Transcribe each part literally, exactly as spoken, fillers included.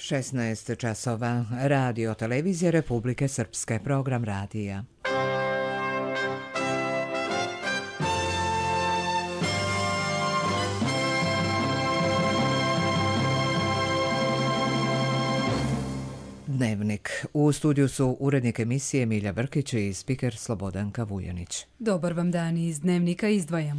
šesnaest časova. Radio televizije Republike Srpske. Program radija. Dnevnik. U studiju su urednik emisije Milja Brkić i spiker Slobodanka Vujanić. Dobar vam dan, iz Dnevnika izdvajamo.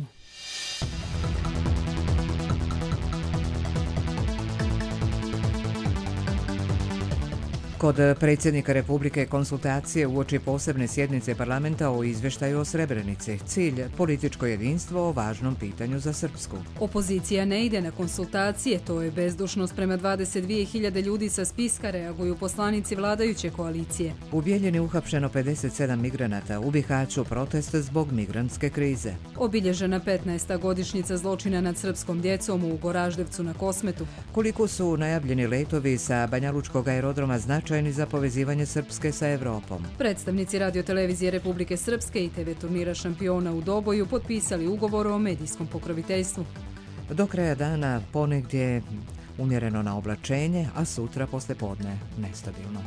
Kod predsjednika Republike konsultacije uoči posebne sjednice parlamenta o izvještaju o Srebrenici. Cilj – političko jedinstvo o važnom pitanju za Srpsku. Opozicija ne ide na konsultacije, to je bezdušnost prema dvadeset dvije hiljade ljudi sa spiska, reaguju poslanici vladajuće koalicije. U Bijeljini uhapšeno pedeset sedam migranata, u Bihaću protest zbog migrantske krize. Obilježena petnaesta godišnjica zločina nad srpskom djecom u Goraždevcu na Kosmetu. Koliko su najavljeni letovi sa Banjalučkog aerodroma značajni za povezivanje Srpske sa Evropom. Predstavnici radiotelevizije Republike Srpske i te ve turnira šampiona u Doboju potpisali ugovor o medijskom pokroviteljstvu. Do kraja dana ponegdje umjereno na oblačenje, a sutra poslijepodne nestabilno.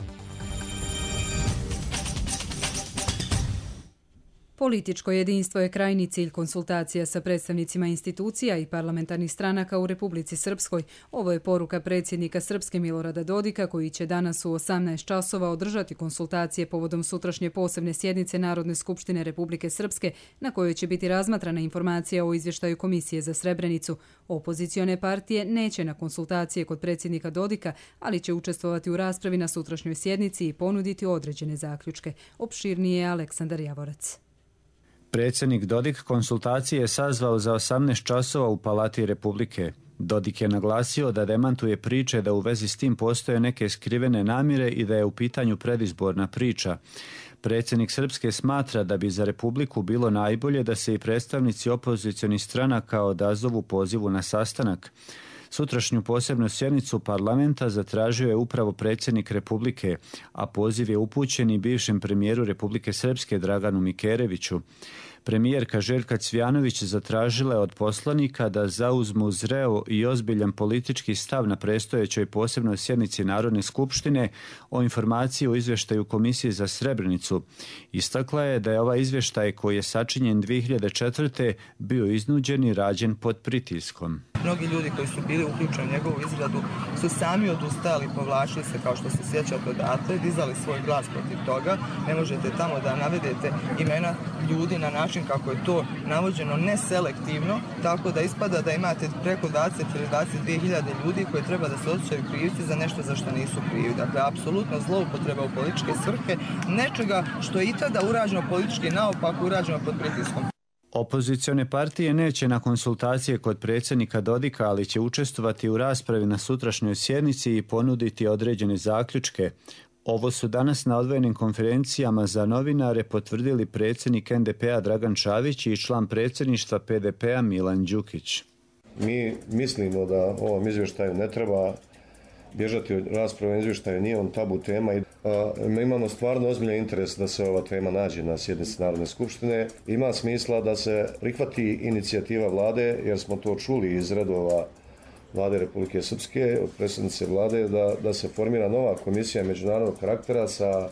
Političko jedinstvo je krajnji cilj konsultacija sa predstavnicima institucija i parlamentarnih stranaka u Republici Srpskoj. Ovo je poruka predsjednika Srpske Milorada Dodika, koji će danas u osamnaest časova održati konsultacije povodom sutrašnje posebne sjednice Narodne skupštine Republike Srpske, na kojoj će biti razmatrana informacija o izvještaju Komisije za Srebrenicu. Opozicione partije neće na konsultacije kod predsjednika Dodika, ali će učestvovati u raspravi na sutrašnjoj sjednici i ponuditi određene zaključke. Opširnije je Aleksandar Javorac. Predsjednik Dodik konsultacije je sazvao za osamnaest časova u Palati Republike. Dodik je naglasio da demantuje priče da u vezi s tim postoje neke skrivene namjere i da je u pitanju predizborna priča. Predsjednik Srpske smatra da bi za Republiku bilo najbolje da se i predstavnici opozicionih stranaka odazovu pozivu na sastanak. Sutrašnju posebnu sjednicu parlamenta zatražio je upravo predsjednik Republike, a poziv je upućen i bivšem premijeru Republike Srpske Draganu Mikereviću. Premijerka Željka Cvjanović zatražila je od poslanika da zauzmu zreo i ozbiljan politički stav na predstojećoj posebnoj sjednici Narodne skupštine o informaciji o izvještaju Komisije za Srebrenicu. Istakla je da je ovaj izvještaj, koji je sačinjen dvije hiljade četvrte. bio iznuđen i rađen pod pritiskom. Mnogi ljudi koji su bili uključeni u njegovu izradu su sami odustali, povlačili se, kao što se sjećate, odatle, dizali svoj glas protiv toga. Ne možete tamo da navedete imena ljudi na način kako je to navođeno neselektivno, tako da ispada da imate preko dvadeset ili dvadeset dvije hiljade ljudi koji treba da se osjećaju krivci za nešto za što nisu krivi. Dakle, apsolutno zloupotreba u političke svrhe nečega što je i tada urađeno politički naopako, urađeno pod pritiskom. Opozicione partije neće na konsultacije kod predsjednika Dodika, ali će učestvovati u raspravi na sutrašnjoj sjednici i ponuditi određene zaključke. Ovo su danas na odvojenim konferencijama za novinare potvrdili predsjednik en de pe-a Dragan Čavić i član predsjedništva pe de pe-a Milan Đukić. Mi mislimo da ovom izvještaju ne treba bježati od rasprave o izvještaju, nije on tabu tema. Mi imamo stvarno ozbiljan interes da se ova tema nađe na sjednici Narodne skupštine. Ima smisla da se prihvati inicijativa vlade, jer smo to čuli iz redova vlade Republike Srpske, od predsjednice vlade, da, da se formira nova komisija međunarodnog karaktera sa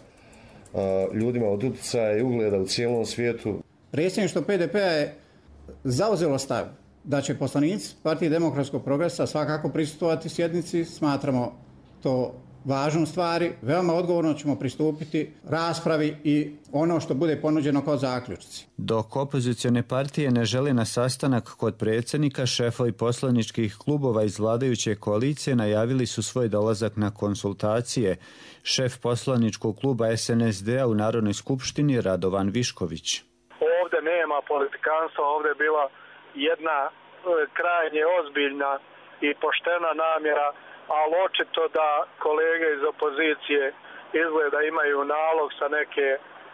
a, ljudima od utjecaja i ugleda u cijelom svijetu. Predsjedništvo pe de pe-a je zauzelo stav da će poslanici Partije demokratskog progresa svakako prisustvovati sjednici. Smatramo to važnom stvari. Veoma odgovorno ćemo pristupiti raspravi i ono što bude ponuđeno kao zaključci. Dok opozicione partije ne žele na sastanak kod predsjednika, šefovi poslaničkih klubova iz vladajuće koalicije najavili su svoj dolazak na konsultacije. Šef poslaničkog kluba es en es de-a u Narodnoj skupštini Radovan Višković. Ovdje nema politikanstva, ovdje je bila jedna e, krajnje ozbiljna i poštena namjera, ali očito da kolege iz opozicije izgleda imaju nalog sa neke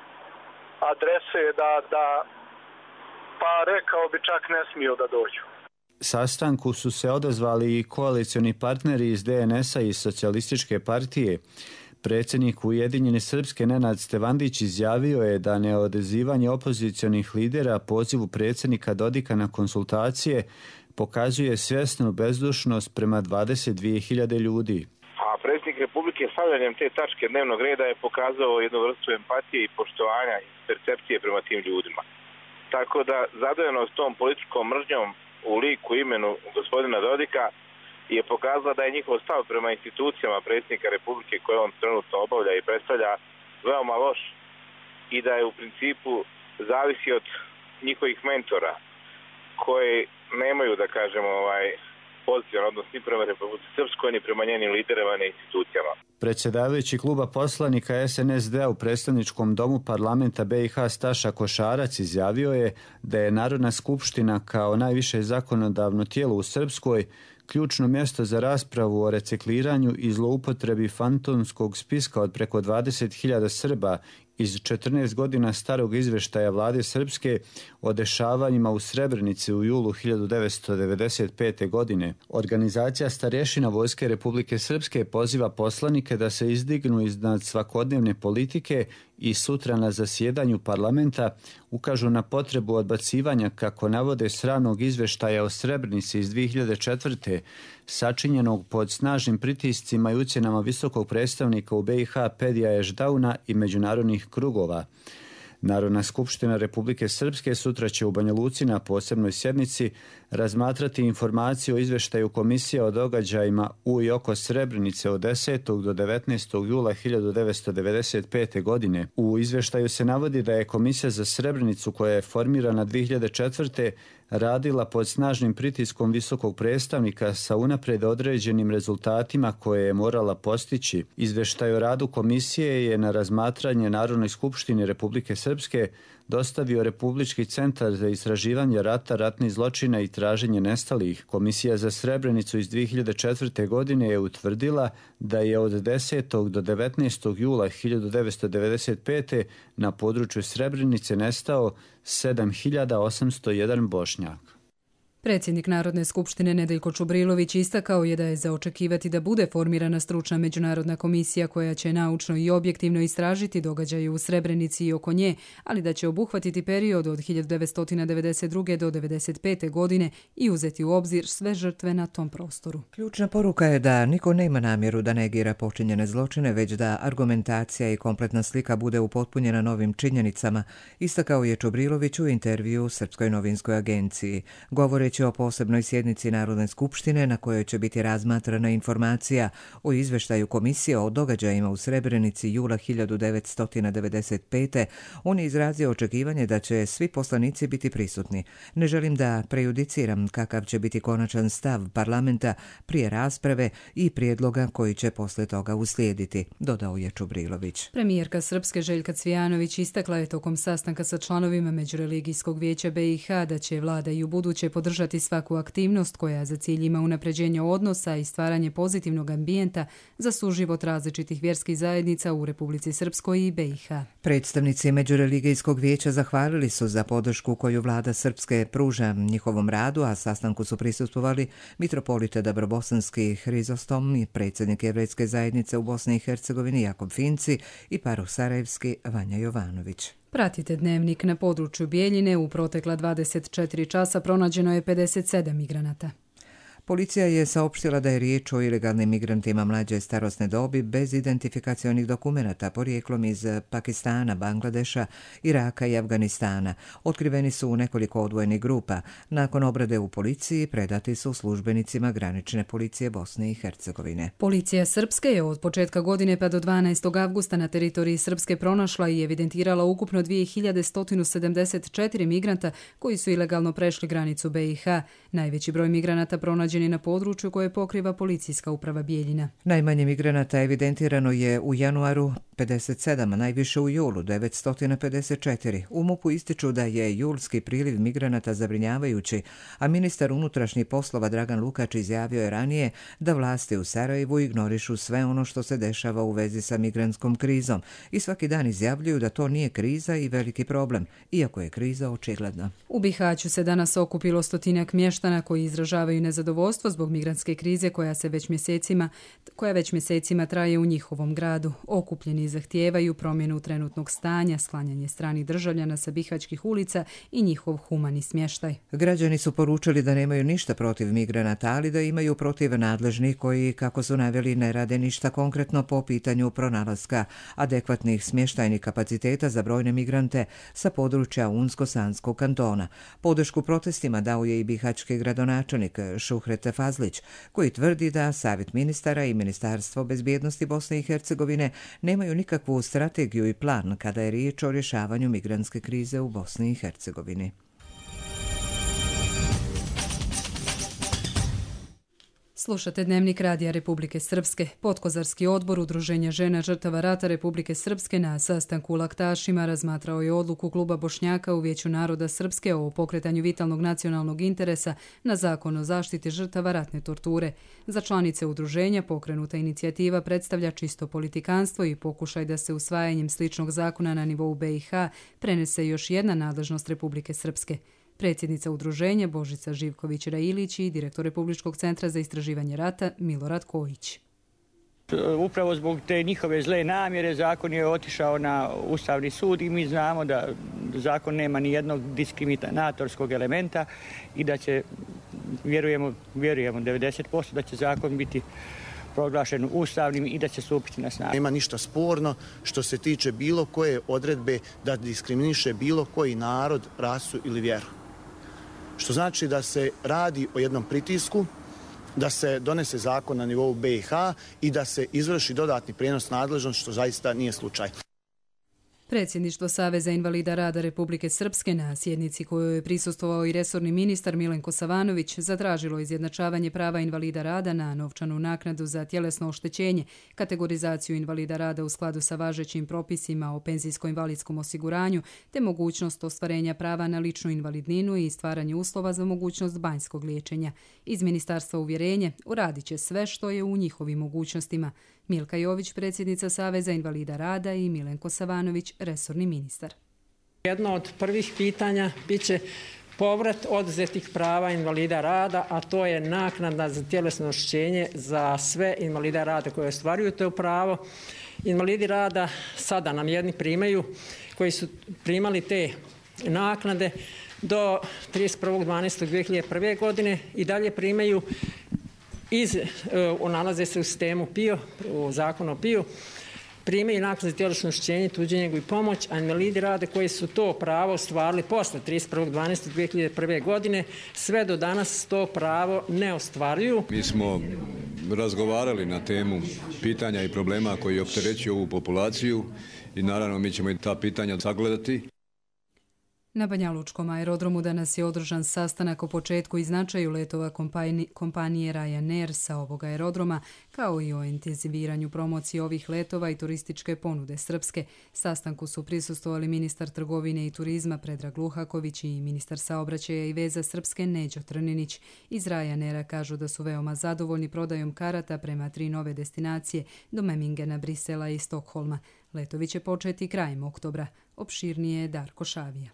adrese da, da pa rekao bi čak ne smiju da dođu. Sastanku su se odazvali i koalicioni partneri iz de en es-a i Socijalističke partije. Predsjednik Ujedinjene Srpske Nenad Stevandić izjavio je da neodazivanje opozicionih lidera pozivu predsjednika Dodika na konsultacije pokazuje svjesnu bezdušnost prema dvadeset dvije hiljade ljudi. A predsjednik Republike stavljanjem te tačke dnevnog reda je pokazao jednu vrstu empatije i poštovanja i percepcije prema tim ljudima. Tako da zadojenost tom političkom mržnjom u liku imenu gospodina Dodika je pokazala da je njihov stav prema institucijama predsjednika Republike koje on trenutno obavlja i predstavlja veoma loš i da je u principu zavisi od njihovih mentora koji nemaju, da kažemo, ovaj, pozitivan odnos ni prema Republici Srpskoj, ni prema njenim liderima, ni institucijama. Predsjedavajući kluba poslanika es en es de u predstavničkom domu parlamenta be i ha Staša Košarac izjavio je da je Narodna skupština kao najviše zakonodavno tijelo u Srpskoj ključno mjesto za raspravu o recikliranju i zloupotrebi fantomskog spiska od preko dvadeset hiljada Srba iz četrnaest godina starog izvještaja vlade Srpske o dešavanjima u Srebrenici u julu hiljadu devetsto devedeset pete. godine. Organizacija starješina Vojske Republike Srpske poziva poslanike da se izdignu iznad svakodnevne politike i sutra na zasjedanju parlamenta ukažu na potrebu odbacivanja, kako navode, sramnog izvještaja o Srebrenici iz dvije hiljade četvrte. sačinjenog pod snažnim pritiscima i ucjenama visokog predstavnika u be i ha Pedija Ešdauna i međunarodnih krugova. Narodna skupština Republike Srpske sutra će u Banja Luci na posebnoj sjednici razmatrati informaciju o izvještaju Komisije o događajima u i oko Srebrenice od desetog do devetnaestog jula hiljadu devetsto devedeset pete. godine. U izvještaju se navodi da je Komisija za Srebrenicu, koja je formirana dvije hiljade četvrte. radila pod snažnim pritiskom visokog predstavnika sa unaprijed određenim rezultatima koje je morala postići. Izvještaj o radu komisije je na razmatranje Narodnoj skupštini Republike Srpske dostavio Republički centar za istraživanje rata, ratnih zločina i traženje nestalih. Komisija za Srebrenicu iz dvije hiljade četvrte. godine je utvrdila da je od desetog do devetnaestog jula hiljadu devetsto devedeset pete. na području Srebrenice nestao sedam hiljada osamsto jedan Bošnjak. Predsjednik Narodne skupštine Nedeljko Čubrilović istakao je da je za očekivati da bude formirana stručna međunarodna komisija koja će naučno i objektivno istražiti događaje u Srebrenici i oko nje, ali da će obuhvatiti period od hiljadu devetsto devedeset druge. do devedeset pete. godine i uzeti u obzir sve žrtve na tom prostoru. Ključna poruka je da niko nema namjeru da negira počinjene zločine, već da argumentacija i kompletna slika bude upotpunjena novim činjenicama, istakao je Čubrilović u intervju Srpskoj novinskoj agenciji. Govoreći o posebnoj sjednici Narodne skupštine na kojoj će biti razmatrana informacija o izveštaju Komisije o događajima u Srebrenici jula hiljadu devetsto devedeset pete. on je izrazio očekivanje da će svi poslanici biti prisutni. Ne želim da prejudiciram kakav će biti konačan stav parlamenta prije rasprave i prijedloga koji će posle toga uslijediti, dodao je Čubrilović. Premijerka Srpske Željka Cvijanović istakla je tokom sastanka sa članovima Međureligijskog vijeća be i ha da će vlada i u buduće podržati svaku aktivnost koja za cilj ima unapređenje odnosa i stvaranje pozitivnog ambijenta za suživot različitih vjerskih zajednica u Republici Srpskoj i be i ha. Predstavnici Međureligijskog vijeća zahvalili su za podršku koju vlada Srpske pruža njihovom radu, a sastanku su prisustvovali mitropolita Dabrobosanski Hrizostom i predsjednik Jevrejske zajednice u Bosni i Hercegovini Jakob Finci i paroh Sarajevski Vanja Jovanović. Pratite Dnevnik. Na području Bijeljine u protekla dvadeset četiri časa pronađeno je pedeset sedam migranata. Policija je saopštila da je riječ o ilegalnim migrantima mlađe starosne dobi bez identifikacionih dokumenata porijeklom iz Pakistana, Bangladeša, Iraka i Afganistana. Otkriveni su u nekoliko odvojenih grupa. Nakon obrade u policiji predati su službenicima granične policije Bosne i Hercegovine. Policija Srpske je od početka godine pa do dvanaestog avgusta na teritoriji Srpske pronašla i evidentirala ukupno dvije hiljade sto sedamdeset četiri migranta koji su ilegalno prešli granicu be i ha. Najveći broj migranata pronađen na području koje pokriva policijska uprava Bijeljina. Najmanje migranata evidentirano je u januaru pedeset sedam, a najviše u julu devetsto pedeset četiri. U MUP-u ističu da je julski priliv migranata zabrinjavajući, a ministar unutrašnjih poslova Dragan Lukač izjavio je ranije da vlasti u Sarajevu ignorišu sve ono što se dešava u vezi sa migrantskom krizom i svaki dan izjavljuju da to nije kriza i veliki problem, iako je kriza očigledna. U Bihaću se danas okupilo stotinjak mještana koji izražavaju nezadovoljstvo nezadovoljstvo zbog migrantske krize koja se već mjesecima, koja već mjesecima traje u njihovom gradu. Okupljeni zahtijevaju promjenu trenutnog stanja, sklanjanje stranih državljana sa bihaćkih ulica i njihov humani smještaj. Građani su poručili da nemaju ništa protiv migranata, ali da imaju protiv nadležnih koji, kako su naveli, ne rade ništa konkretno po pitanju pronalaska adekvatnih smještajnih kapaciteta za brojne migrante sa područja Unsko-Sanskog kantona. Podršku protestima dao je i bihaćki gradonačelnik Šuhret Fazlić, koji tvrdi da Savjet ministara i Ministarstvo bezbjednosti Bosne i Hercegovine nemaju nikakvu strategiju i plan kada je riječ o rješavanju migrantske krize u Bosni i Hercegovini. Slušate Dnevnik Radija Republike Srpske. Podkozarski odbor Udruženja žena žrtava rata Republike Srpske na sastanku u Laktašima razmatrao je odluku Kluba Bošnjaka u Vijeću naroda Srpske o pokretanju vitalnog nacionalnog interesa na zakon o zaštiti žrtava ratne torture. Za članice udruženja pokrenuta inicijativa predstavlja čisto politikanstvo i pokušaj da se usvajanjem sličnog zakona na nivou B i H prenese još jedna nadležnost Republike Srpske. Predsjednica udruženja Božica Živković-Railić i direktor Republičkog centra za istraživanje rata Milorad Kojić. Upravo zbog te njihove zle namjere zakon je otišao na Ustavni sud i mi znamo da zakon nema ni jednog diskriminatorskog elementa i da će, vjerujemo, vjerujemo devedeset posto da će zakon biti proglašen ustavnim i da će stupiti na snagu. Nema ništa sporno što se tiče bilo koje odredbe da diskriminiše bilo koji narod, rasu ili vjeru. Što znači da se radi o jednom pritisku, da se donese zakon na nivou B i H i da se izvrši dodatni prijenos nadležnosti, što zaista nije slučaj. Predsjedništvo Saveza invalida rada Republike Srpske na sjednici kojoj je prisustvovao i resorni ministar Milenko Savanović zatražilo izjednačavanje prava invalida rada na novčanu naknadu za tjelesno oštećenje, kategorizaciju invalida rada u skladu sa važećim propisima o penzijsko-invalidskom osiguranju te mogućnost ostvarenja prava na ličnu invalidninu i stvaranje uslova za mogućnost banjskog liječenja. Iz ministarstva uvjerenje uradit će sve što je u njihovim mogućnostima. Milka Jović, predsjednica Saveza invalida rada i Milenko Savanović, resorni ministar. Jedno od prvih pitanja biće povrat oduzetih prava invalida rada, a to je naknada za tjelesno oštećenje za sve invalida rada koje ostvaruju to pravo. Invalidi rada sada nam jedni primaju, koji su primali te naknade do trideset prvog dvanaestog dvije hiljade prve. godine i dalje primaju iz, uh, nalaze se u sistemu P I O, u zakonu o P I O, primaju naknadu za tjelesno oštećenje, tuđu njegu i pomoć, a invalidi rade koji su to pravo ostvarili posle trideset prvog dvanaestog dvije hiljade prve. godine, sve do danas to pravo ne ostvaruju. Mi smo razgovarali na temu pitanja i problema koji opterećuju ovu populaciju i naravno mi ćemo i ta pitanja sagledati. Na Banjalučkom aerodromu danas je održan sastanak o početku i značaju letova kompanije Ryanair sa ovog aerodroma, kao i o intenziviranju promocije ovih letova i turističke ponude Srpske. Sastanku su prisustvovali ministar trgovine i turizma Predrag Luhaković i ministar saobraćaja i veza Srpske Neđo Trninić. Iz Ryanaira kažu da su veoma zadovoljni prodajom karata prema tri nove destinacije do Memingena, Brisela i Stokholma. Letovi će početi krajem oktobra. Opširnije je Darko Šavija.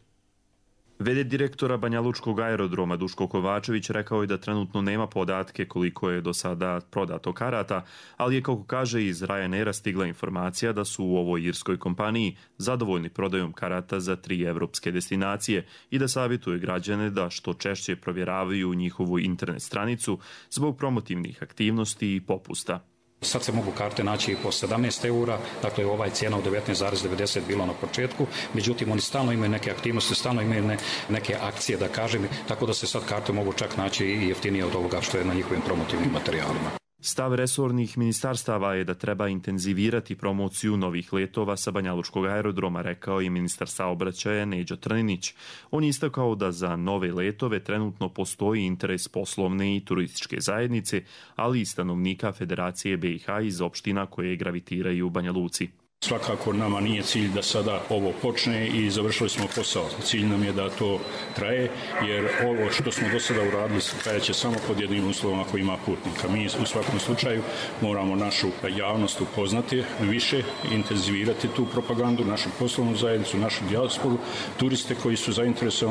V D direktora Banjalučkog aerodroma Duško Kovačević rekao je da trenutno nema podatke koliko je do sada prodato karata, ali je, kako kaže, iz Ryanaira stigla informacija da su u ovoj irskoj kompaniji zadovoljni prodajom karata za tri evropske destinacije i da savjetuje građane da što češće provjeravaju njihovu internet stranicu zbog promotivnih aktivnosti i popusta. Sad se mogu karte naći po sedamnaest eura, dakle ovaj cijena od devetnaest zarez devedeset bilo na početku, međutim oni stalno imaju neke aktivnosti, stalno imaju ne, neke akcije, da kažem, tako da se sad karte mogu čak naći i jeftinije od ovoga što je na njihovim promotivnim materijalima. Stav resornih ministarstava je da treba intenzivirati promociju novih letova sa Banjalučkog aerodroma, rekao je ministar saobraćaja Neđo Trninić. On je istakao da za nove letove trenutno postoji interes poslovne i turističke zajednice, ali i stanovnika Federacije B i H iz opština koje gravitiraju u Banja Luci. Svakako nama nije cilj da sada ovo počne i završili smo posao. Cilj nam je da to traje, jer ovo što smo do sada uradili trajeće samo pod jednim uslovom ako ima putnika. Mi u svakom slučaju moramo našu javnost upoznati više, intenzivirati tu propagandu, našu poslovnu zajednicu, našu dijasporu, turiste koji su zainteresovani.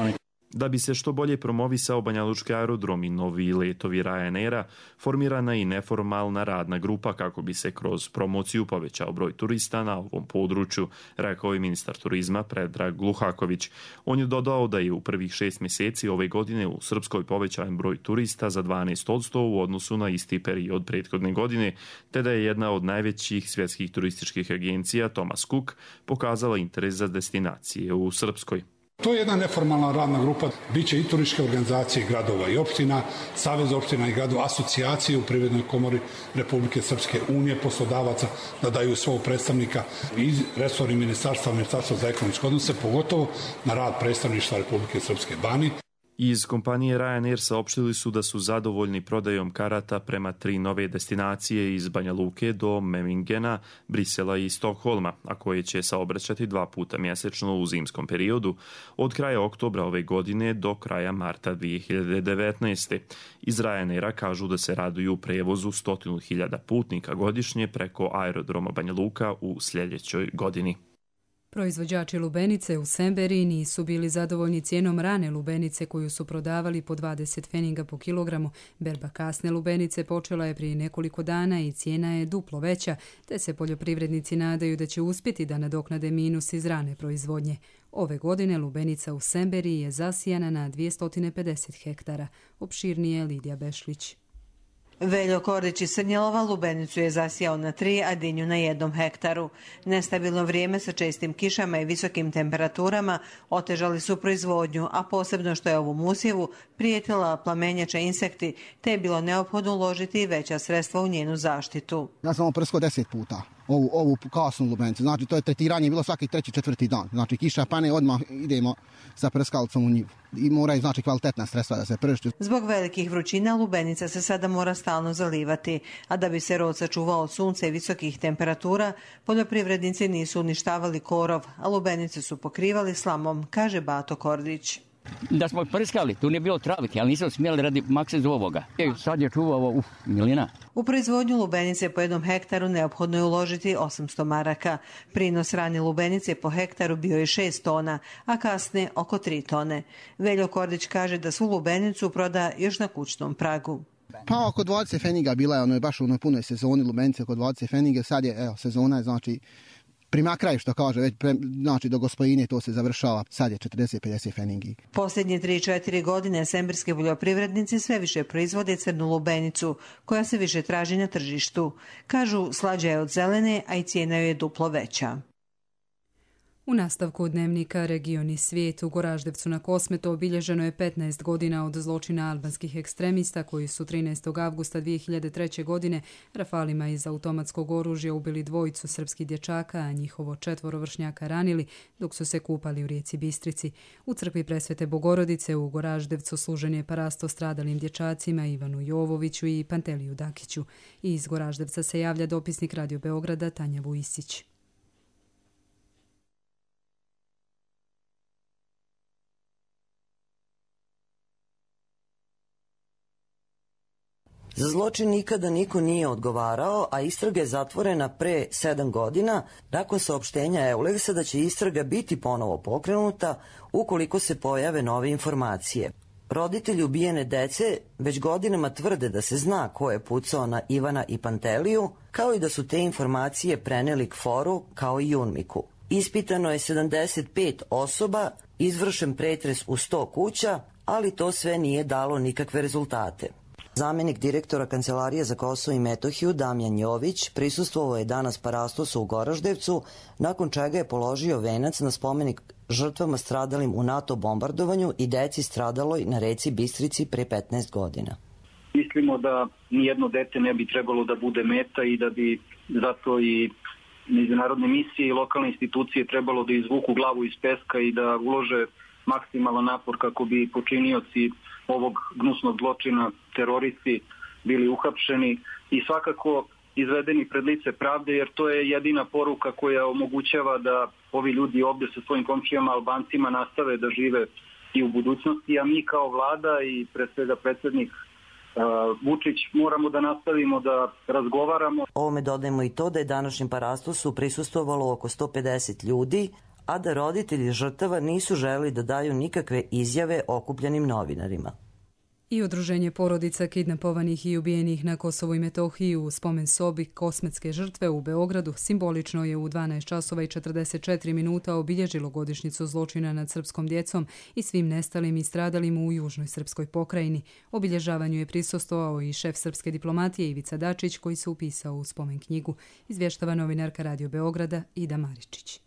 Da bi se što bolje promovisao banjalučki aerodrom i novi letovi Ryanaira, formirana je i neformalna radna grupa kako bi se kroz promociju povećao broj turista na ovom području, rekao je ministar turizma Predrag Gluhaković. On je dodao da je u prvih šest mjeseci ove godine u Srpskoj povećan broj turista za dvanaest posto u odnosu na isti period prethodne godine, te da je jedna od najvećih svjetskih turističkih agencija, Thomas Cook, pokazala interes za destinacije u Srpskoj. To je jedna neformalna radna grupa, bit će i turističke organizacije gradova i opština, Savez opština i gradova, asocijacije u Privrednoj komori Republike Srpske, Unije poslodavaca, da daju svog predstavnika iz resornih ministarstva, ministarstva za ekonomske odnose, pogotovo na rad predstavništva Republike Srpske Bani. Iz kompanije Ryanair saopštili su da su zadovoljni prodajom karata prema tri nove destinacije iz Banja Luke do Memmingena, Brisela i Stokholma, a koje će saobraćati dva puta mjesečno u zimskom periodu od kraja oktobra ove godine do kraja marta dvije hiljade devetnaeste. Iz Ryanaira kažu da se raduju prevozu stotinu hiljada putnika godišnje preko aerodroma Banja Luka u sljedećoj godini. Proizvođači lubenice u Semberiji nisu bili zadovoljni cijenom rane lubenice koju su prodavali po dvadeset feninga po kilogramu. Berba kasne lubenice počela je prije nekoliko dana i cijena je duplo veća, te se poljoprivrednici nadaju da će uspjeti da nadoknade minus iz rane proizvodnje. Ove godine lubenica u Semberiji je zasijana na dvjesto pedeset hektara. Opširnije Lidija Bešlić. Veljo Kordić iz Srnjelova lubenicu je zasijao na tri, a dinju na jednom hektaru. Nestabilno vrijeme sa čestim kišama i visokim temperaturama otežali su proizvodnju, a posebno što je ovom usjevu prijetila plamenjača insekti, te je bilo neophodno uložiti veća sredstva u njenu zaštitu. Ja sam ovo prsko deset puta. Ovu, ovu kasnu lubenicu. Znači, to je tretiranje bilo svaki treći, četvrti dan. Znači, kiša pane, odmah idemo sa prskalicom u njivu. I moraju, znači, kvalitetna sredstva da se pršću. Zbog velikih vrućina lubenica se sada mora stalno zalivati, a da bi se rod sačuvao od sunca i visokih temperatura, poljoprivrednici nisu uništavali korov, a lubenice su pokrivali slamom, kaže Bato Kordić. Da smo prskali, tu nije bilo travike, ali nisam smjeli radi makse za ovoga. E, sad je čuvao, uf, milina. U proizvodnju lubenice po jednom hektaru neophodno je uložiti osamsto maraka. Prinos rane lubenice po hektaru bio je šest tona, a kasne oko tri tone. Veljo Kordić kaže da svu lubenicu proda još na kućnom pragu. Pa oko dvadeset feniga bila je, ono je baš u onoj punoj sezoni lubenice, oko dvadeset feniga, sad je, evo, sezona je, znači, prima kraju, što kaže, već pre, znači do Gospojine to se završava, sad je četrdeset pedeset feningi. Posljednje tri četiri godine semberski poljoprivrednici sve više proizvode crnu lubenicu, koja se više traži na tržištu. Kažu, slađa je od zelene, a i cijena joj je duplo veća. U nastavku dnevnika Region i svijet u Goraždevcu na Kosmetu obilježeno je petnaest godina od zločina albanskih ekstremista koji su trinaestog avgusta dvije hiljade treće. godine rafalima iz automatskog oružja ubili dvojicu srpskih dječaka, a njihovo četvoro vršnjaka ranili dok su se kupali u rijeci Bistrici. U crkvi Presvete Bogorodice u Goraždevcu služen je parasto stradalim dječacima Ivanu Jovoviću i Panteliju Dakiću. I iz Goraždevca se javlja dopisnik Radio Beograda Tanja Vujisić. Za zločin nikada niko nije odgovarao, a istraga je zatvorena pre sedam godina, nakon saopštenja Euleksa da će istraga biti ponovo pokrenuta ukoliko se pojave nove informacije. Roditelji ubijene dece već godinama tvrde da se zna ko je pucao na Ivana i Panteliju, kao i da su te informacije preneli Kforu kao i Junmiku. Ispitano je sedamdeset pet osoba, izvršen pretres u sto kuća, ali to sve nije dalo nikakve rezultate. Zamjenik direktora Kancelarije za Kosovo i Metohiju Damjan Jović prisustvovao je danas parastosu u Goraždevcu, nakon čega je položio venac na spomenik žrtvama stradalim u NATO bombardovanju i deci stradaloj na reci Bistrici pre petnaest godina. Mislimo da nijedno dete ne bi trebalo da bude meta i da bi zato i međunarodne misije i lokalne institucije trebalo da izvuku glavu iz peska i da ulože maksimalan napor kako bi počinioci ovog gnusnog zločina, teroristi, bili uhapšeni i svakako izvedeni pred lice pravde, jer to je jedina poruka koja omogućava da ovi ljudi ovdje sa svojim komšijama Albancima nastave da žive i u budućnosti, a mi kao vlada i pre svega predsjednik uh, Vučić moramo da nastavimo da razgovaramo. Ovome dodajemo i to da je današnjem parastosu prisustvovalo oko sto pedeset ljudi, a da roditelji žrtava nisu želeli da daju nikakve izjave okupljenim novinarima. I udruženje porodica kidnapovanih i ubijenih na Kosovu i Metohiji u spomen sobi Kosmetske žrtve u Beogradu simbolično je u dvanaest časova i četrdeset četiri minuta obilježilo godišnjicu zločina nad srpskom djecom i svim nestalim i stradalim u južnoj srpskoj pokrajini. Obilježavanju je prisustvovao i šef srpske diplomatije Ivica Dačić, koji se upisao u spomen knjigu, izvještava novinarka Radio Beograda Ida Maričić.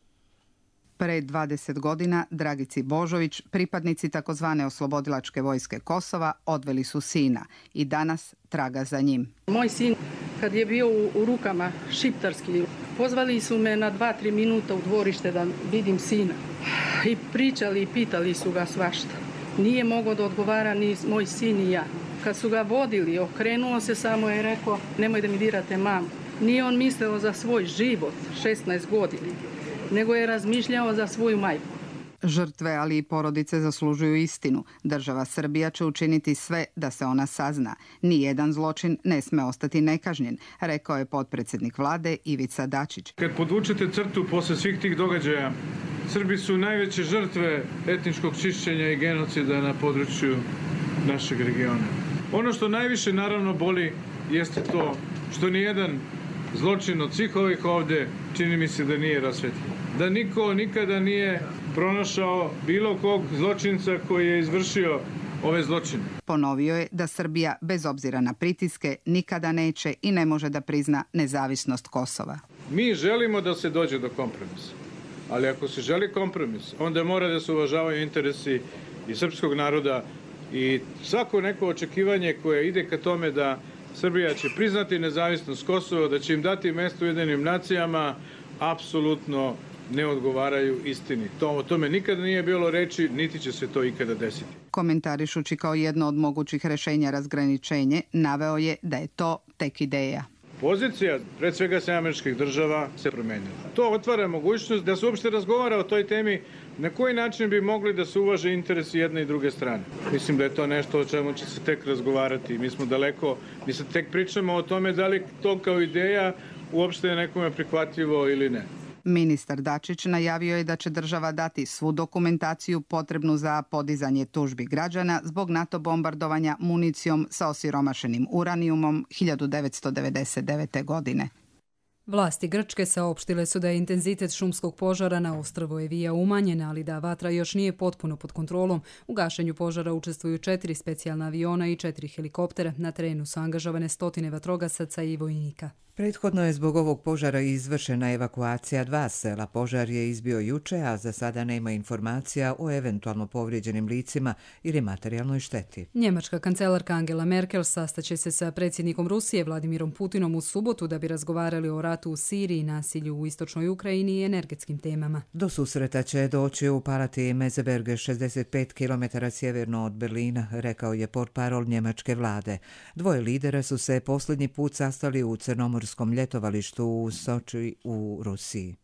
Pre dvadeset godina Dragici Božović, pripadnici takozvane oslobodilačke vojske Kosova, odveli su sina i danas traga za njim. Moj sin, kad je bio u, u rukama šiptarski, pozvali su me na dva, tri minuta u dvorište da vidim sina. I pričali i pitali su ga svašta. Nije mogao da odgovara ni moj sin ni ja. Kad su ga vodili, okrenuo se samo i rekao, nemoj da mi dirate mamu. Nije on mislio za svoj život, šesnaest godina. Nego je razmišljao za svoju majku. Žrtve, ali i porodice zaslužuju istinu. Država Srbija će učiniti sve da se ona sazna. Nijedan zločin ne sme ostati nekažnjen, rekao je potpredsjednik vlade Ivica Dačić. Kad podvučete crtu posle svih tih događaja, Srbi su najveće žrtve etničkog čišćenja i genocida na području našeg regiona. Ono što najviše naravno boli jeste to što nijedan zločin od svih ovih ovde čini mi se da nije rasvetljen. Da niko nikada nije pronašao bilo kog zločinca koji je izvršio ove zločine. Ponovio je da Srbija, bez obzira na pritiske, nikada neće i ne može da prizna nezavisnost Kosova. Mi želimo da se dođe do kompromisa, ali ako se želi kompromis, onda mora da se uvažavaju interesi i srpskog naroda i svako neko očekivanje koje ide ka tome da Srbija će priznati nezavisnost Kosova, da će im dati mesto u Ujedinjenim nacijama, apsolutno ne odgovaraju istini. To, o tome nikada nije bilo reči, niti će se to ikada desiti. Komentarišući kao jedno od mogućih rešenja razgraničenje, naveo je da je to tek ideja. Pozicija, pred svega se američkih država, se promenila. To otvara mogućnost da se uopšte razgovara o toj temi na koji način bi mogli da se uvaže interesi jedne i druge strane. Mislim da je to nešto o čemu će se tek razgovarati. Mi smo daleko, mi se tek pričamo o tome da li to kao ideja uopšte je nekome prihvatljivo ili ne. Ministar Dačić najavio je da će država dati svu dokumentaciju potrebnu za podizanje tužbi građana zbog NATO bombardovanja municijom sa osiromašenim uranijumom hiljadu devetsto devedeset devete. godine. Vlasti Grčke saopštile su da je intenzitet šumskog požara na ostrvu Evija umanjen, ali da vatra još nije potpuno pod kontrolom. U gašenju požara učestvuju četiri specijalna aviona i četiri helikoptera. Na terenu su angažovane stotine vatrogasaca i vojnika. Prethodno je zbog ovog požara izvršena evakuacija dva sela. Požar je izbio juče, a za sada nema informacija o eventualno povrijeđenim licima ili materijalnoj šteti. Njemačka kancelarka Angela Merkel sastaće se sa predsjednikom Rusije Vladimirom Putinom u subotu da bi razgovarali o ratu u Siriji, nasilju u istočnoj Ukrajini i energetskim temama. Do susreta će doći u palati Meseberg, šezdeset pet kilometara sjeverno od Berlina, rekao je portparol njemačke vlade. Dvoje lidera su se posljednji put sastali u crnomorskom ljetovalištu u Soči u Rusiji.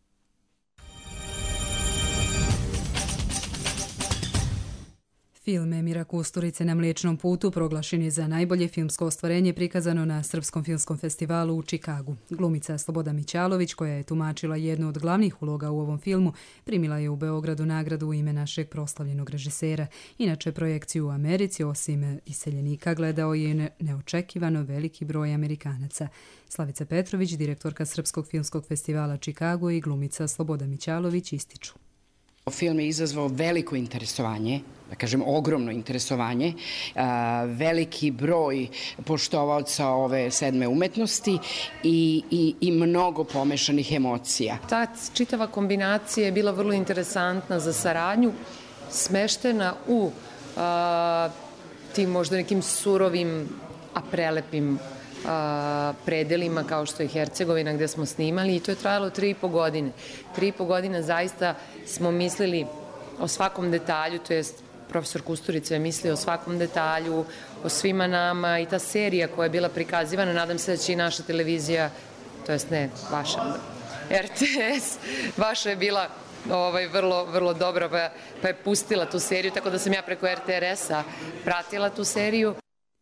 Film Emira Kusturice na Mliječnom putu proglašen je za najbolje filmsko ostvarenje prikazano na Srpskom filmskom festivalu u Čikagu. Glumica Sloboda Mićalović, koja je tumačila jednu od glavnih uloga u ovom filmu, primila je u Beogradu nagradu u ime našeg proslavljenog režisera. Inače, projekciju u Americi, osim iseljenika, gledao je neočekivano veliki broj Amerikanaca. Slavica Petrović, direktorka Srpskog filmskog festivala Čikagu, i glumica Sloboda Mićalović ističu. Film je izazvao veliko interesovanje, da kažem ogromno interesovanje, veliki broj poštovaoca ove sedme umetnosti i, i, i mnogo pomešanih emocija. Ta čitava kombinacija je bila vrlo interesantna za saradnju, smeštena u a, tim možda nekim surovim, a prelepim a, predelima kao što je Hercegovina gdje smo snimali, i to je trajalo tri i po godine. Tri i po godine zaista smo mislili o svakom detalju, to jest profesor Kusturica je mislio o svakom detalju, o svima nama, i ta serija koja je bila prikazivana, nadam se da će i naša televizija, to jest ne vaša, R T S, vaša je bila ovaj, vrlo, vrlo dobra, pa, pa je pustila tu seriju, tako da sam ja preko R T R S-a pratila tu seriju.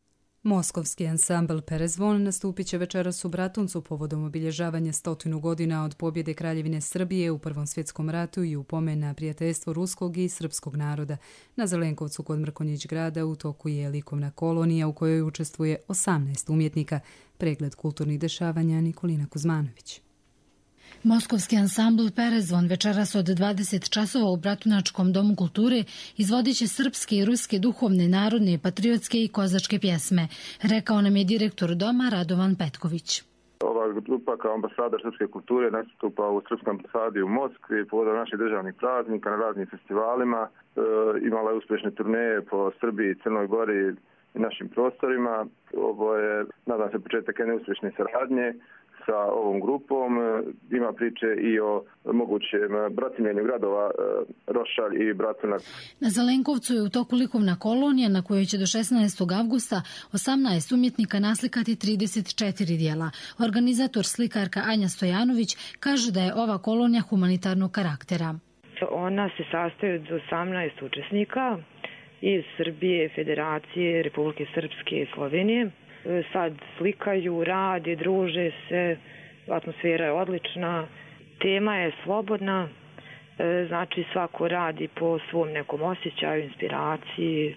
Moskovski ansambl Perezvon nastupit će večeras u Bratuncu povodom obilježavanja stotinu godina od pobjede Kraljevine Srbije u Prvom svjetskom ratu i u pomen na prijateljstvo ruskog i srpskog naroda. Na Zelenkovcu kod Mrkonjić grada u toku je likovna kolonija u kojoj učestvuje osamnaest umjetnika. Pregled kulturnih dešavanja Nikolina Kuzmanović. Moskovski ansambl Perezvon večeras od dvadeset časova u Bratunačkom domu kulture izvodit će srpske i ruske duhovne, narodne, patriotske i kozačke pjesme, rekao nam je direktor doma Radovan Petković. Ova grupa kao ambasador srpske kulture nastupa u Srpskoj ambasadi u Moskvi povodom naših državnih praznika na raznim festivalima. E, imala je uspješne turneje po Srbiji, Crnoj Gori i našim prostorima. Ovo je, nadam se, početak jedne uspješne saradnje sa ovom grupom. Ima priče i o mogućem bratimljenju gradova Rošalj i Bratunac. Na Zelenkovcu je u toku likovna kolonija na kojoj će do šesnaestog avgusta osamnaest umjetnika naslikati trideset četiri dijela. Organizator slikarka Anja Stojanović kaže da je ova kolonija humanitarnog karaktera. Ona se sastoji od osamnaest učesnika iz Srbije, Federacije, Republike Srpske i Slovenije. Sad slikaju, rade, druže se, atmosfera je odlična, tema je slobodna, znači svako radi po svom nekom osjećaju, inspiraciji.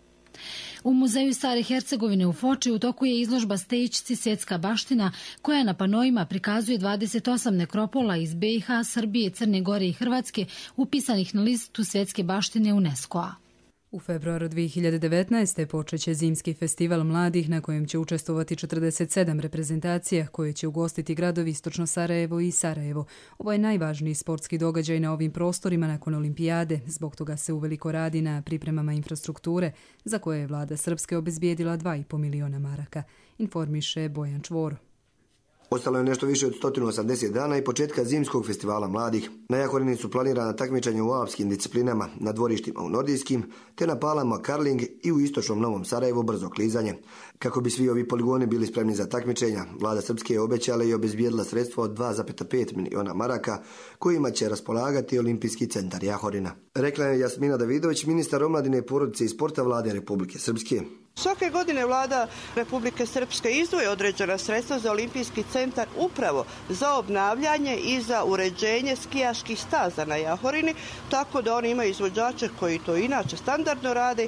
U Muzeju Stare Hercegovine u Foči u toku je izložba Stejićci svjetska baština koja na panoima prikazuje dvadeset osam nekropola iz B i H, Srbije, Crne Gore i Hrvatske upisanih na listu svjetske baštine UNESCO-a. U februaru dvije hiljade devetnaeste. počeće Zimski festival mladih na kojem će učestvovati četrdeset sedam reprezentacija koje će ugostiti gradovi Istočno Sarajevo i Sarajevo. Ovo je najvažniji sportski događaj na ovim prostorima nakon olimpijade. Zbog toga se uveliko radi na pripremama infrastrukture za koje je vlada Srpske obezbijedila dva i po miliona maraka, informiše Bojan Čvoro. Ostalo je nešto više od sto osamdeset dana i početka Zimskog festivala mladih. Na Jahorini su planirana takmičenja u alpskim disciplinama, na dvorištima u nordijskim, te na palama karling i u istočnom Novom Sarajevu brzo klizanje. Kako bi svi ovi poligoni bili spremni za takmičenja, vlada Srpske je obećala i obezbijedila sredstva od dva zarez pet miliona maraka kojima će raspolagati Olimpijski centar Jahorina. Rekla je Jasmina Davidović, ministar omladine, porodice i sporta vlade Republike Srpske. Svake godine vlada Republike Srpske izdvoji određena sredstva za Olimpijski centar upravo za obnavljanje i za uređenje skijaških staza na Jahorini, tako da oni imaju izvođače koji to inače standardno rade.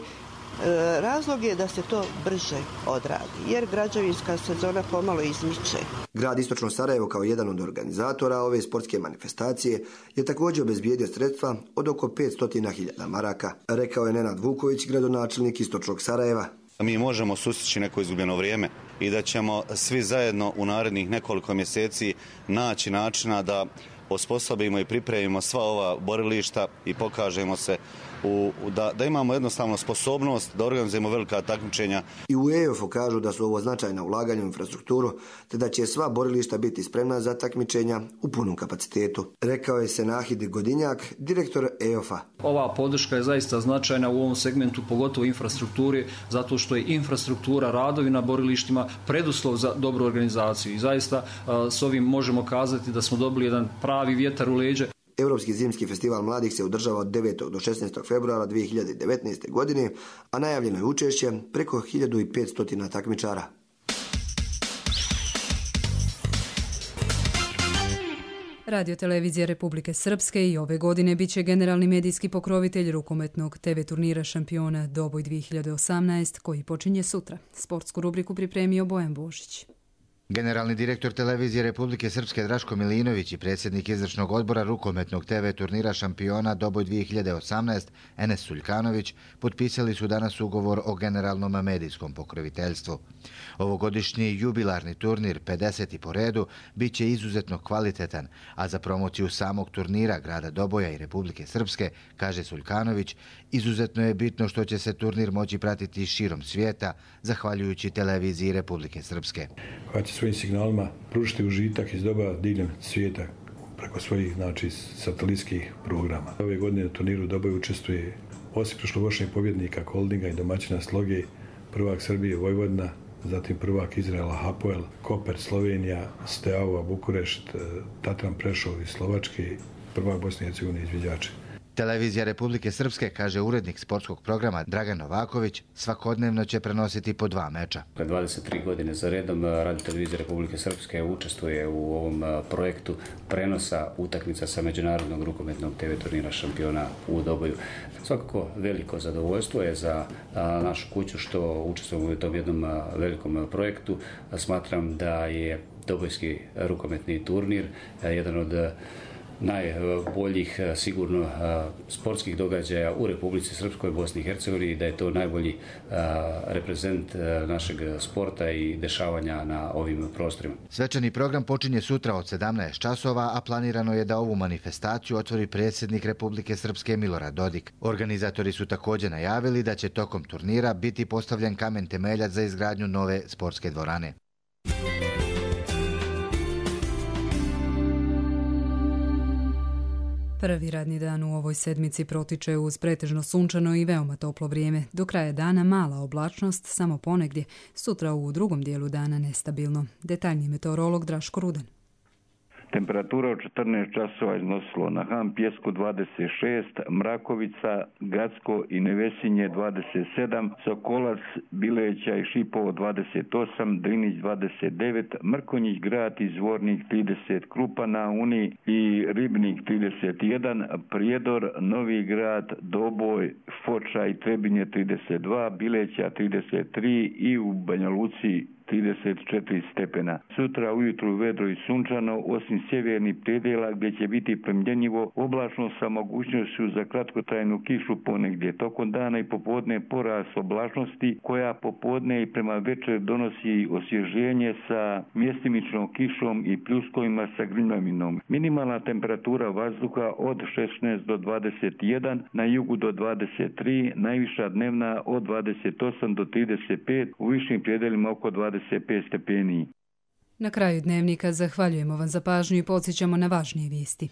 Razlog je da se to brže odradi, jer građevinska sezona pomalo izmiče. Grad Istočno Sarajevo kao jedan od organizatora ove sportske manifestacije je također obezbijedio sredstva od oko petsto hiljada maraka, rekao je Nenad Vuković, gradonačelnik Istočnog Sarajeva. Mi možemo sustići neko izgubljeno vrijeme i da ćemo svi zajedno u narednih nekoliko mjeseci naći načina da osposobimo i pripremimo sva ova borilišta i pokažemo se u, da, da imamo jednostavno sposobnost da organizujemo velika takmičenja. I u E F U kažu da su ovo značajna ulaganja u infrastrukturu, te da će sva borilišta biti spremna za takmičenja u punom kapacitetu, rekao je Senahid Godinjak, direktor E F A. Ova podrška je zaista značajna u ovom segmentu, pogotovo infrastrukturi, zato što je infrastruktura, radovi na borilištima preduslov za dobru organizaciju. I zaista s ovim možemo kazati da smo dobili jedan pravi vjetar u leđe. Europski zimski festival mladih se održava od devetog do šesnaestog februara dvije hiljade devetnaeste. godine, a najavljeno je učešće preko hiljadu petsto takmičara. Radio televizija Republike Srpske i ove godine biće generalni medijski pokrovitelj rukometnog te ve turnira šampiona Doboj dvije hiljade osamnaest koji počinje sutra. Sportsku rubriku pripremio Bojan Božić. Generalni direktor televizije Republike Srpske Draško Milinović i predsjednik izvršnog odbora rukometnog te ve turnira šampiona Doboj dvije hiljade osamnaest Enes Suljkanović potpisali su danas ugovor o generalnom medijskom pokroviteljstvu. Ovogodišnji jubilarni turnir, pedeseti po redu, bit će izuzetno kvalitetan, a za promociju samog turnira grada Doboja i Republike Srpske, kaže Suljkanović, izuzetno je bitno što će se turnir moći pratiti širom svijeta, zahvaljujući televiziji Republike Srpske. Koja će svojim signalima pružiti užitak iz doba diljem svijeta preko svojih, znači, satelitskih programa. Ove godine na turniru Doboj učestvuje osim prošlogodišnjeg pobjednika Holdinga i domaćina Sloge, prvak Srbije Vojvodina, zatim prvak Izraela Hapoel, Koper Slovenija, Steaua Bukurešt, Tatran Prešov iz Slovačke, prvak Bosne i Hercegovine izviđači. Televizija Republike Srpske, kaže urednik sportskog programa Dragan Novaković, svakodnevno će prenositi po dva meča. dvadeset tri godine za redom Radio Televizija Republike Srpske učestvuje u ovom projektu prenosa utakmica sa Međunarodnog rukometnog te ve turnira šampiona u Doboju. Svakako veliko zadovoljstvo je za našu kuću što učestvujemo u tom jednom velikom projektu. Smatram da je Dobojski rukometni turnir jedan od najboljih sigurno sportskih događaja u Republici Srpskoj, Bosni i Hercegovini, da je to najbolji reprezent našeg sporta i dešavanja na ovim prostorima. Svečani program počinje sutra od sedamnaest časova, a planirano je da ovu manifestaciju otvori predsjednik Republike Srpske Milorad Dodik. Organizatori su također najavili da će tokom turnira biti postavljen kamen temeljac za izgradnju nove sportske dvorane. Prvi radni dan u ovoj sedmici protiče uz pretežno sunčano i veoma toplo vrijeme. Do kraja dana mala oblačnost, samo ponegdje. Sutra u drugom dijelu dana nestabilno. Detaljni meteorolog Draško Rudan. Temperatura od četrnaest časova iznosilo na Han Pjesku dvadeset šest, Mrakovica, Gacko i Nevesinje dvadeset sedam, Sokolac, Bileća i Šipovo dvadeset osam, Drinić dvadeset devet, Mrkonjić Grad i Zvornik trideset, Krupana, Uni i Ribnik trideset jedan, Prijedor, Novi Grad, Doboj, Foča i Trebinje trideset dva, Bileća trideset tri i u Banja Luci trideset četiri stepena. Sutra ujutru vedro i sunčano, osim sjevernih predjela gdje će biti premljenjivo, oblačno sa mogućnošću za kratkotrajnu kišu ponegdje. Tokom dana i popodne porast oblačnosti koja popodne i prema večer donosi osvježenje sa mjestimičnom kišom i pljuskovima sa grimljavinom. Minimalna temperatura vazduha od šesnaest do dvadeset jedan, na jugu do dvadeset tri, najviša dnevna od dvadeset osam do trideset pet, u višim predjelima oko dvadeset pet stepeni. Na kraju dnevnika zahvaljujemo vam za pažnju i podsjećamo na važnije vijesti.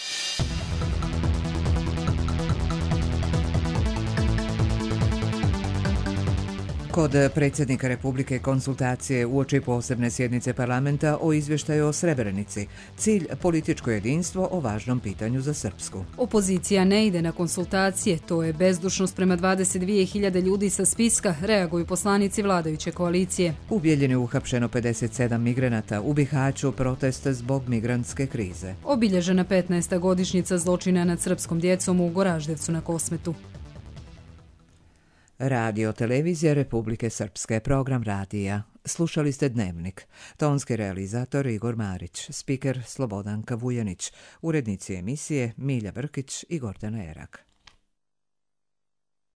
Kod predsjednika Republike konsultacije uoči posebne sjednice parlamenta o izvještaju o Srebrenici. Cilj političko jedinstvo o važnom pitanju za Srpsku. Opozicija ne ide na konsultacije, to je bezdušnost prema dvadeset dvije hiljade ljudi sa spiska, reaguju poslanici vladajuće koalicije. U Bijeljini uhapšeno pedeset sedam migranata, u Bihaću protest zbog migrantske krize. Obilježena petnaesta godišnjica zločina nad srpskom djecom u Goraždevcu na Kosmetu. Radio Televizija Republike Srpske, program radija. Slušali ste Dnevnik. Tonski realizator Igor Marić, spiker Slobodanka Vujanić, urednici emisije Milja Brkić i Gordana Erak.